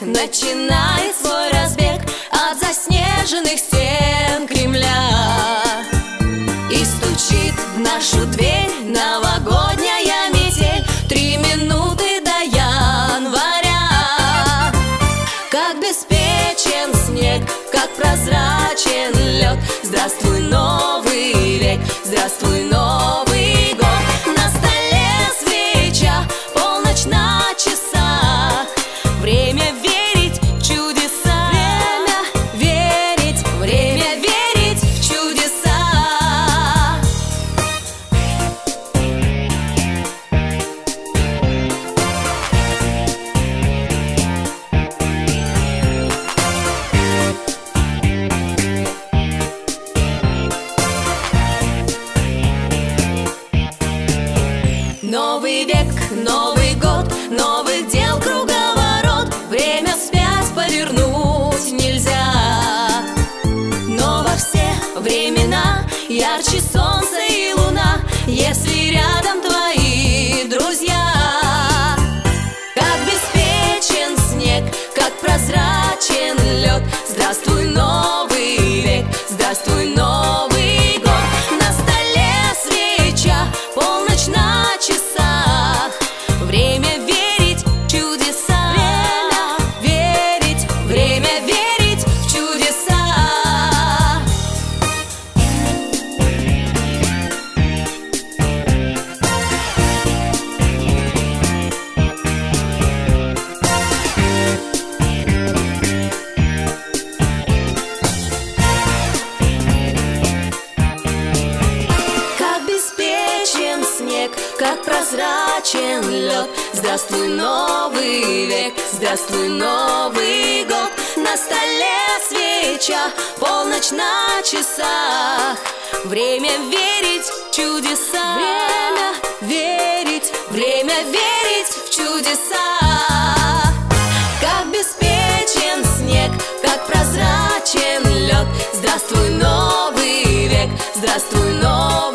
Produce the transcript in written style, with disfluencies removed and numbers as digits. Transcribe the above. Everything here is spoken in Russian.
начинает свой разбег от заснеженных стен Кремля. И стучит в нашу дверь новогодняя метель. 3 минуты до января. Как беспечен снег, как прозрачен лед. Здравствуй, новый век, здравствуй, Новый год. На столе свеча, полночь на часах. Время верить в чудеса. Время верить в чудеса. Новый век, Новый год, новых дел круговорот. Время вспять повернуть нельзя. Но во все времена ярче солнце и луна, если рядом твои друзья. Как беспечен снег, как прозрачен лед. Здравствуй, новый век, здравствуй, Новый год. На столе свеча, полночь на часах. Время верить в чудеса. Время верить в чудеса. Как беспечен снег, как прозрачен лед. Здравствуй, новый век, здравствуй, Новый год. На столе свеча, полночь на часах. Время верить в чудеса. Время верить в чудеса. Как беспечен снег, как прозрачен лед. Здравствуй, новый век, здравствуй, Новый